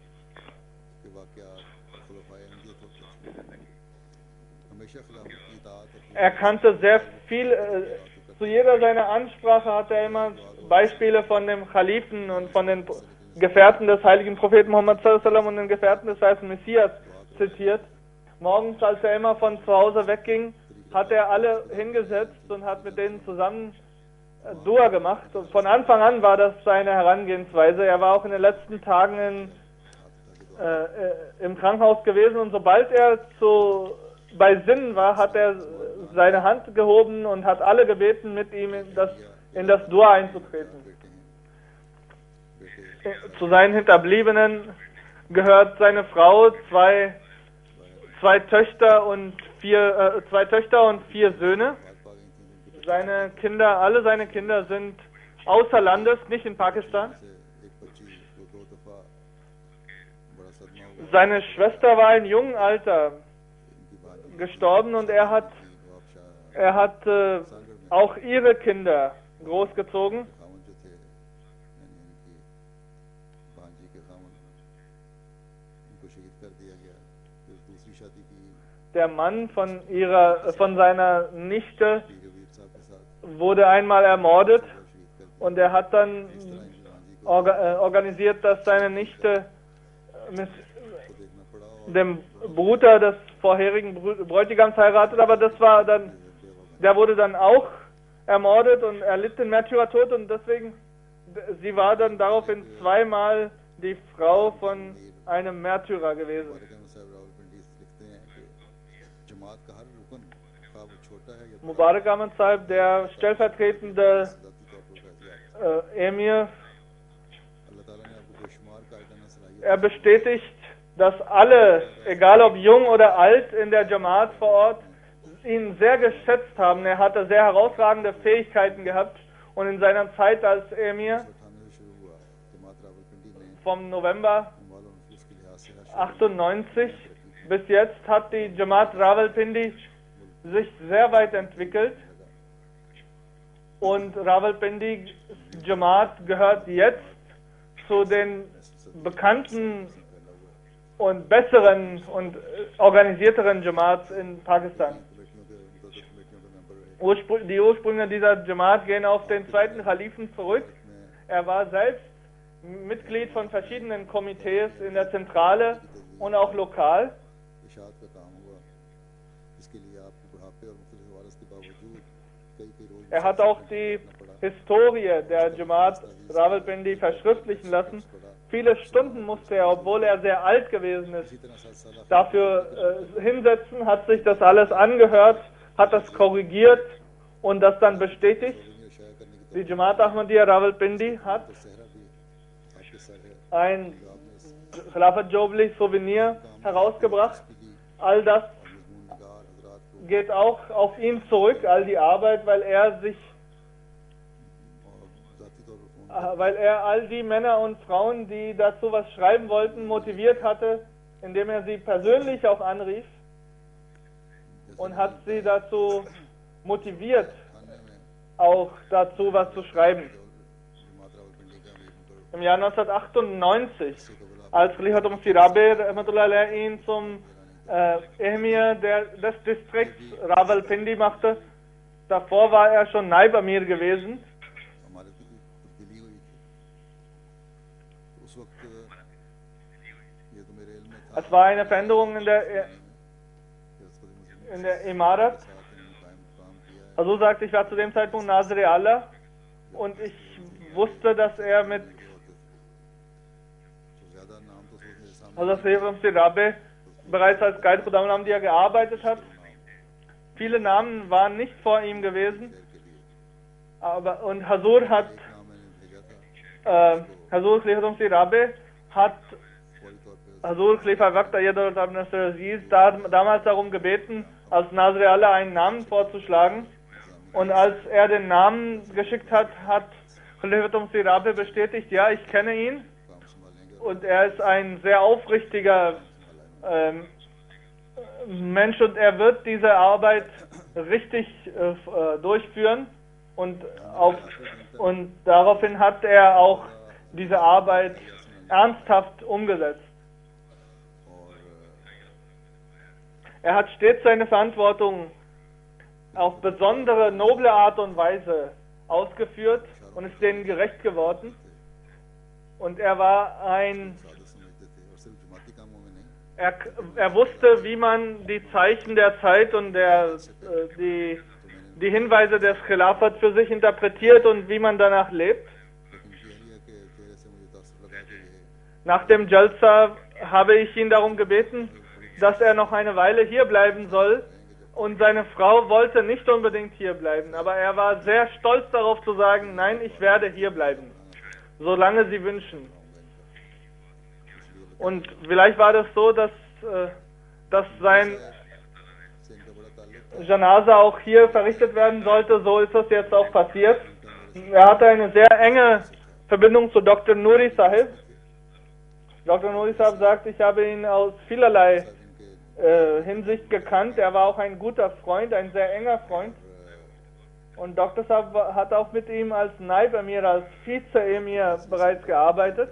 B: Er kannte sehr viel, zu jeder seiner Ansprache hat er immer Beispiele von dem Khalifen und von den Gefährten des heiligen Propheten Muhammad sallallahu alaihi wasallam und den Gefährten des weißen Messias zitiert. Morgens, als er immer von zu Hause wegging, hat er alle hingesetzt und hat mit denen zusammen Dua gemacht. Und von Anfang an war das seine Herangehensweise. Er war auch in den letzten Tagen im Krankenhaus gewesen und sobald er bei Sinnen war, hat er seine Hand gehoben und hat alle gebeten, mit ihm in das Dua einzutreten. Zu seinen Hinterbliebenen gehört seine Frau, zwei Töchter und vier Söhne. Alle seine Kinder sind außer Landes, nicht in Pakistan. Seine Schwester war in jungem Alter gestorben und er hat auch ihre Kinder großgezogen. Der Mann von seiner Nichte wurde einmal ermordet und er hat dann organisiert, dass seine Nichte mit dem Bruder des vorherigen Bräutigams heiratet, aber der wurde dann auch ermordet und erlitt den Märtyrertod und deswegen, sie war dann daraufhin zweimal die Frau von einem Märtyrer gewesen. Mubarak Ahmad Sahib, der stellvertretende Emir, er bestätigt, dass alle, egal ob jung oder alt, in der Jamaat vor Ort, ihn sehr geschätzt haben. Er hatte sehr herausragende Fähigkeiten gehabt und in seiner Zeit als Emir vom November 98 bis jetzt hat die Jamaat Rawalpindi sich sehr weit entwickelt und Rawalpindi Jamaat gehört jetzt zu den bekannten und besseren und organisierteren Jamaats in Pakistan. Die Ursprünge dieser Jamaat gehen auf den zweiten Khalifen zurück. Er war selbst Mitglied von verschiedenen Komitees in der Zentrale und auch lokal. Er hat auch die Historie der Jamaat Rawalpindi verschriftlichen lassen. Viele Stunden musste er, obwohl er sehr alt gewesen ist, dafür hinsetzen, hat sich das alles angehört, hat das korrigiert und das dann bestätigt. Die Jamaat Ahmadiyya Rawalpindi hat ein Khilafat Jubilee Souvenir herausgebracht. All das geht auch auf ihn zurück, all die Arbeit, weil er all die Männer und Frauen, die dazu was schreiben wollten, motiviert hatte, indem er sie persönlich auch anrief und hat sie dazu motiviert, auch dazu was zu schreiben. Im Jahr 1998, als Khalifat Masih Rabi ihn zum Emir des Distrikts Rawalpindi machte, davor war er schon Naib Amir gewesen. Es war eine Veränderung in der Imarat. Also sagte, ich war zu dem Zeitpunkt Nazir Allah und ich wusste, dass er mit Rabi bereits als Guide Khudam Ahmadiyya gearbeitet hat. Viele Namen waren nicht vor ihm gewesen, und Hazur Khalifat Rabi hat Hazur Khalifa Waqt Ayyadullah Ibn Nasir Aziz damals darum gebeten, als Nazir Allah einen Namen vorzuschlagen. Und als er den Namen geschickt hat, hat Khalifat Masih Rabi bestätigt, ja, ich kenne ihn. Und er ist ein sehr aufrichtiger Mensch und er wird diese Arbeit richtig durchführen. Und daraufhin hat er auch diese Arbeit ernsthaft umgesetzt. Er hat stets seine Verantwortung auf besondere, noble Art und Weise ausgeführt und ist denen gerecht geworden. Und er war er wusste, wie man die Zeichen der Zeit und die Hinweise des Khilafat für sich interpretiert und wie man danach lebt. Nach dem Jalsa habe ich ihn darum gebeten, dass er noch eine Weile hier bleiben soll. Und seine Frau wollte nicht unbedingt hier bleiben, aber er war sehr stolz darauf zu sagen, nein, ich werde hier bleiben, solange sie wünschen. Und vielleicht war das so, dass sein Janaza auch hier verrichtet werden sollte, so ist das jetzt auch passiert. Er hatte eine sehr enge Verbindung zu Dr. Nuri Sahib. Dr. Nuri Sahib sagt, ich habe ihn aus vielerlei Hinsicht gekannt. Er war auch ein guter Freund, ein sehr enger Freund. Und Dr. Sahib hat auch mit ihm als Naib Amir, als Vize-Emir bereits gearbeitet.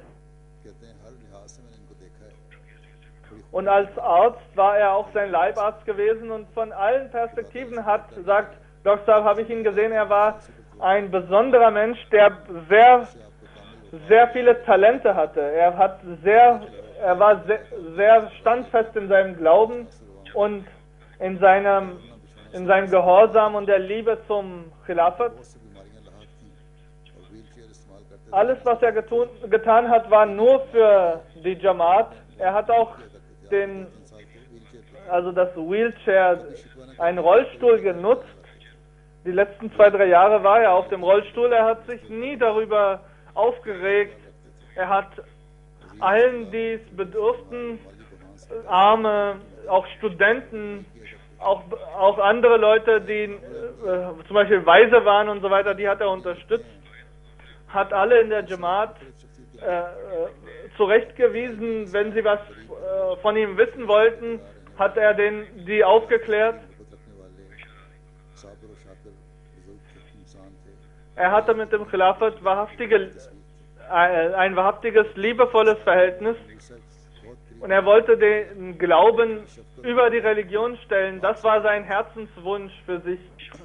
B: Und als Arzt war er auch sein Leibarzt gewesen und von allen Perspektiven sagt Dr. Sahib, habe ich ihn gesehen, er war ein besonderer Mensch, der sehr viele Talente hatte. Er war sehr standfest in seinem Glauben und in seinem Gehorsam und der Liebe zum Khilafat. Alles, was er getan hat, war nur für die Jamaat. Er hat auch das Wheelchair, einen Rollstuhl genutzt. Die letzten 2-3 Jahre war er auf dem Rollstuhl. Er hat sich nie darüber aufgeregt. Er hat allen, die es bedurften, Arme, auch Studenten, auch andere Leute, die zum Beispiel weise waren und so weiter, die hat er unterstützt, hat alle in der Jamaat zurechtgewiesen, wenn sie was von ihm wissen wollten, hat er die aufgeklärt. Er hatte mit dem Khilafat ein wahrhaftiges, liebevolles Verhältnis und er wollte den Glauben über die Religion stellen. Das war sein Herzenswunsch für sich.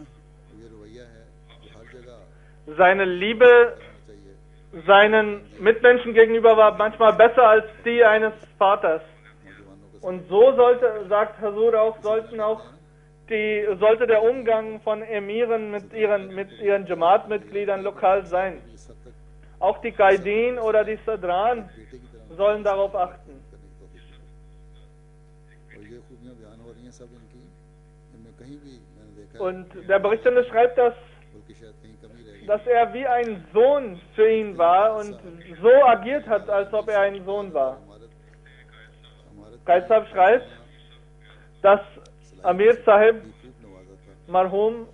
B: Seine Liebe seinen Mitmenschen gegenüber war manchmal besser als die eines Vaters. Und so sagt Huzur auch, sollte der Umgang von Emiren mit ihren Jamaat-Mitgliedern lokal sein. Auch die Qaidin oder die Sadran sollen darauf achten. Und der Berichtende schreibt, dass er wie ein Sohn für ihn war und so agiert hat, als ob er ein Sohn war. Qaid Sahib schreibt, dass Amir Sahib Marhum,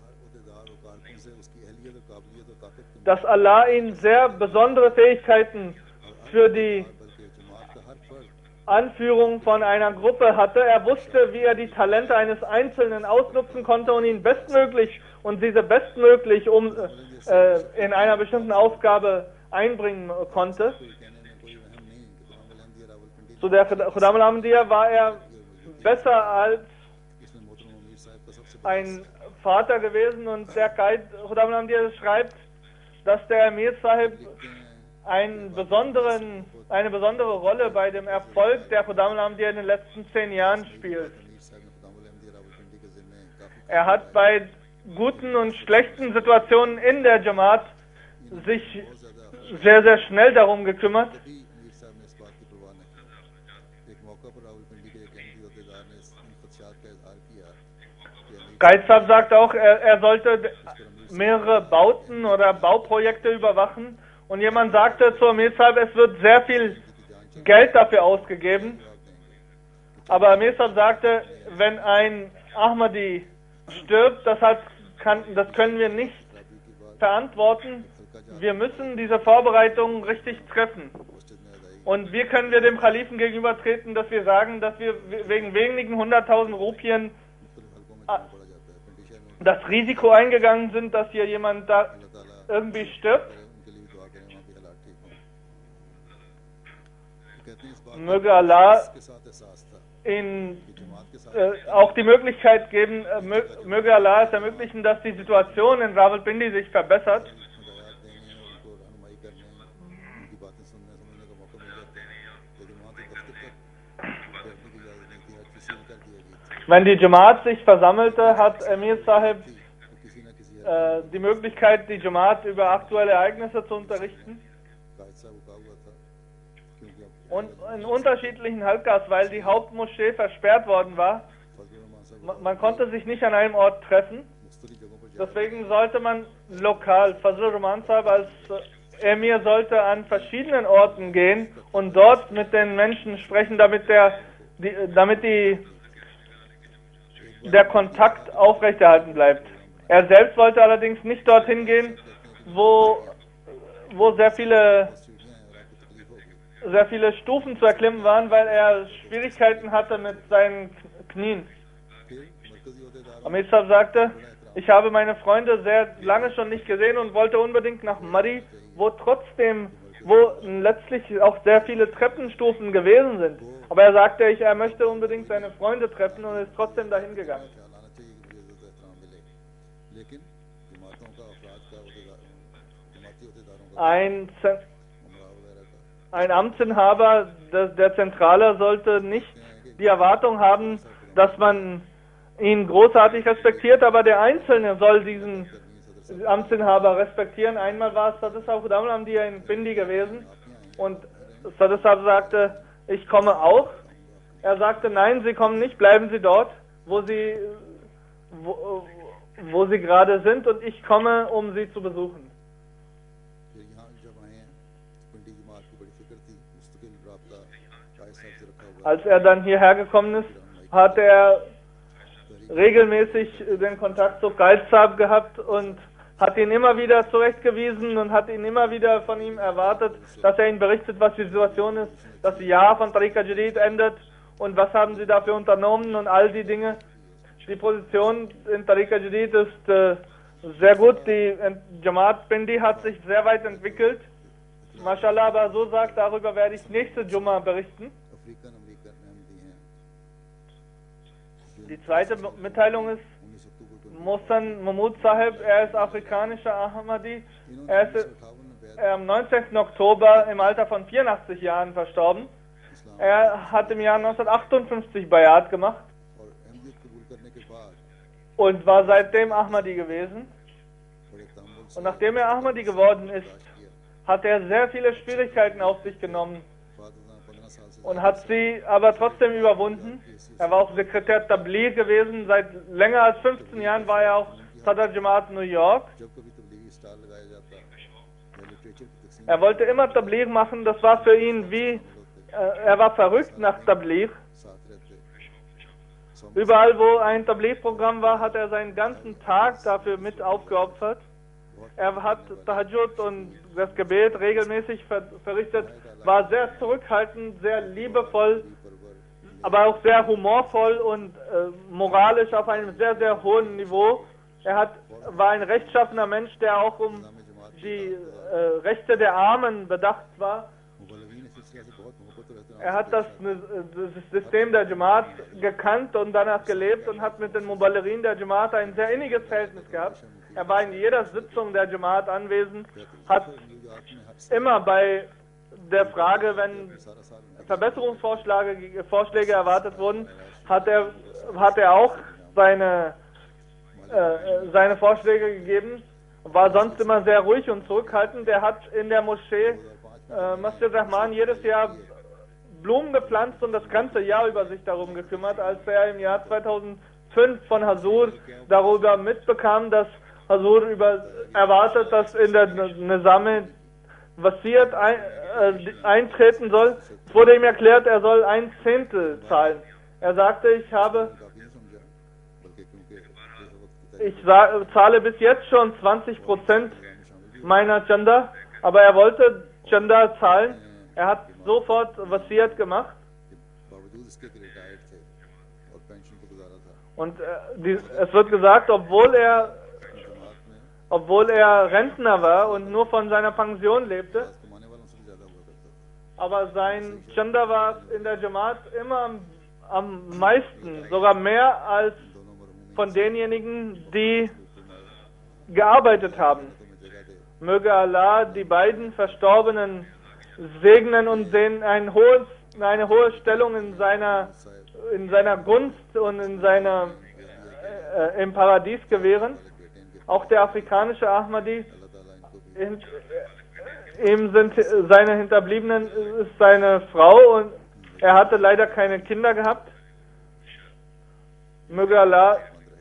B: dass Allah ihm sehr besondere Fähigkeiten für die Anführung von einer Gruppe hatte. Er wusste, wie er die Talente eines Einzelnen ausnutzen konnte und ihn bestmöglich in einer bestimmten Aufgabe einbringen konnte. Zu der Khudam al-Ahmadiyya war er besser als ein Vater gewesen und der Qaid Khudam al-Ahmadiyya schreibt, dass der Amir Sahib eine besondere Rolle bei dem Erfolg der Khudam al-Ahmadiyya in den letzten 10 Jahren spielt. Er hat bei guten und schlechten Situationen in der Jamaat sich sehr, sehr schnell darum gekümmert. Qaid Sahib sagt auch, er sollte mehrere Bauten oder Bauprojekte überwachen und jemand sagte zu Amir Sahib, es wird sehr viel Geld dafür ausgegeben, aber Amir Sahib sagte, wenn ein Ahmadi stirbt, das können wir nicht verantworten, wir müssen diese Vorbereitungen richtig treffen. Und wie können wir dem Khalifen gegenübertreten, dass wir sagen, dass wir wegen wenigen 100.000 Rupien das Risiko eingegangen sind, dass hier jemand da irgendwie stirbt? Möge Allah auch die Möglichkeit geben, möge Allah es ermöglichen, dass die Situation in Rawalpindi sich verbessert. Wenn die Jamaat sich versammelte, hat Amir Sahib die Möglichkeit, die Jamaat über aktuelle Ereignisse zu unterrichten. Und in unterschiedlichen Halkas, weil die Hauptmoschee versperrt worden war, man konnte sich nicht an einem Ort treffen. Deswegen sollte man lokal, Fazl Rahman Sahib als Emir sollte an verschiedenen Orten gehen und dort mit den Menschen sprechen, damit der Kontakt aufrechterhalten bleibt. Er selbst wollte allerdings nicht dorthin gehen, wo sehr viele Stufen zu erklimmen waren, weil er Schwierigkeiten hatte mit seinen Knien. Amir Sahib sagte, ich habe meine Freunde sehr lange schon nicht gesehen und wollte unbedingt nach Mari, wo letztlich auch sehr viele Treppenstufen gewesen sind. Aber er sagte, er möchte unbedingt seine Freunde treffen und ist trotzdem dahin gegangen. Ein Amtsinhaber der Zentrale sollte nicht die Erwartung haben, dass man ihn großartig respektiert, aber der Einzelne soll diesen Amtsinhaber respektieren. Einmal war es Sadr Sahib Khudam al-Ahmadiyya in Pindi gewesen und Sadr Sahib sagte, ich komme auch. Er sagte, nein, Sie kommen nicht, bleiben Sie dort, wo Sie gerade sind und ich komme, um Sie zu besuchen. Als er dann hierher gekommen ist, hat er regelmäßig den Kontakt zu Qaid Sahib gehabt und hat ihn immer wieder zurechtgewiesen und hat ihn immer wieder von ihm erwartet, dass er ihm berichtet, was die Situation ist, dass das Jahr von Tariqa Jadid endet und was haben sie dafür unternommen und all die Dinge. Die Position in Tariqa Jadid ist sehr gut. Die Jamaat Pindi hat sich sehr weit entwickelt. Mashallah, aber so sagt, darüber werde ich nächste Jumma berichten. Die zweite Mitteilung ist, Mohsen Mahmud Sahib, er ist afrikanischer Ahmadi. Er ist am 19. Oktober im Alter von 84 Jahren verstorben. Er hat im Jahr 1958 Bayat gemacht und war seitdem Ahmadi gewesen. Und nachdem er Ahmadi geworden ist, hat er sehr viele Schwierigkeiten auf sich genommen und hat sie aber trotzdem überwunden. Er war auch Sekretär Tabligh gewesen. Seit länger als 15 Jahren war er auch Sadr Jamaat New York. Er wollte immer Tabligh machen. Das war für ihn wie, er war verrückt nach Tabligh. Überall, wo ein Tabligh-Programm war, hat er seinen ganzen Tag dafür mit aufgeopfert. Er hat Tahajjud und das Gebet regelmäßig verrichtet, war sehr zurückhaltend, sehr liebevoll, aber auch sehr humorvoll und moralisch auf einem sehr, sehr hohen Niveau. Er war ein rechtschaffener Mensch, der auch um die Rechte der Armen bedacht war. Er hat das System der Jamaat gekannt und danach gelebt und hat mit den Muballighin der Jamaat ein sehr inniges Verhältnis gehabt. Er war in jeder Sitzung der Jamaat anwesend, hat immer bei der Frage, wenn Verbesserungsvorschläge erwartet wurden, hat er auch seine Vorschläge gegeben, war sonst immer sehr ruhig und zurückhaltend. Er hat in der Moschee Masjid Rahman jedes Jahr Blumen gepflanzt und das ganze Jahr über sich darum gekümmert. Als er im Jahr 2005 von Hazur darüber mitbekam, dass Hazur erwartet, dass in der Nizam Wasiat eintreten soll, es wurde ihm erklärt, er soll 1/10 zahlen. Er sagte, ich zahle bis jetzt schon 20% meiner Chanda, aber er wollte Chanda zahlen. Er hat sofort Wasiat gemacht. Und es wird gesagt, obwohl er Rentner war und nur von seiner Pension lebte, aber sein Chanda war in der Jamaat immer am meisten, sogar mehr als von denjenigen, die gearbeitet haben. Möge Allah die beiden Verstorbenen segnen und denen eine hohe Stellung in seiner Gunst und im Paradies gewähren. Auch der afrikanische Ahmadi, ihm sind seine Hinterbliebenen, ist seine Frau und er hatte leider keine Kinder gehabt. Möge Allah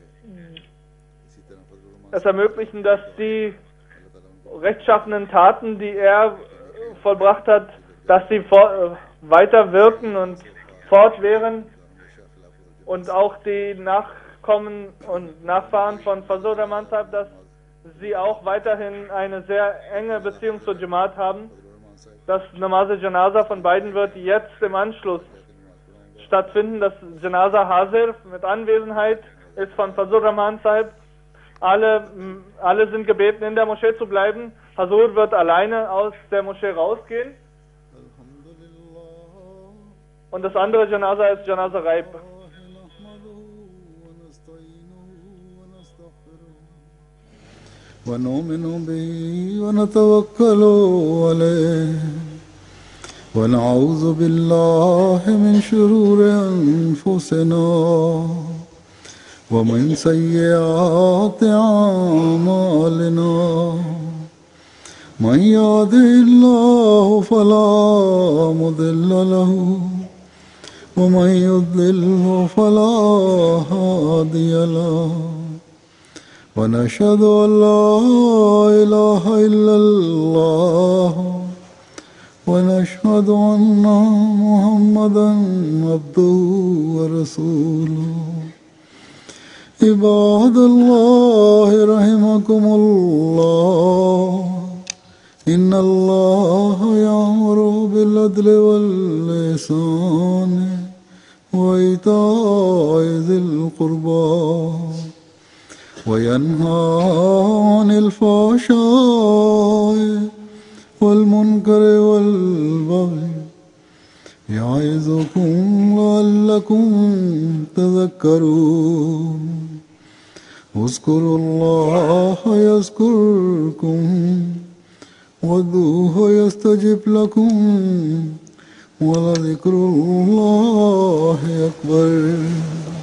B: es ermöglichen, dass die rechtschaffenen Taten, die er vollbracht hat, dass sie weiter wirken und fortwähren und auch die Nachkommen und Nachfahren von Fazl Rahman Sahib, dass sie auch weiterhin eine sehr enge Beziehung zur Jamaat haben. Das Namaz-e-Janaza von beiden wird jetzt im Anschluss stattfinden. Das Janaza Hazir mit Anwesenheit ist von Fazl Rahman Sahib. Alle sind gebeten, in der Moschee zu bleiben. Hazur wird alleine aus der Moschee rausgehen. Und das andere Janaza ist Janaza Raib.
A: ونؤمن به ونتوكل عليه ونعوذ بالله من شرور أنفسنا ومن سيئات أعمالنا من يهده الله فلا مضل له ومن يضلل فلا هادي له ونشهد أن لا إله إلا الله ونشهد أن محمدا عبده ورسوله عباد الله رحمكم الله إن الله يأمر بالعدل والإحسان وإيتاء ذي القربى وينهى عن الفحشاء والمنكر والبغي يعظكم لعلكم تذكرون اذكروا الله يذكركم وادعوه يستجب لكم ولذكر الله أكبر.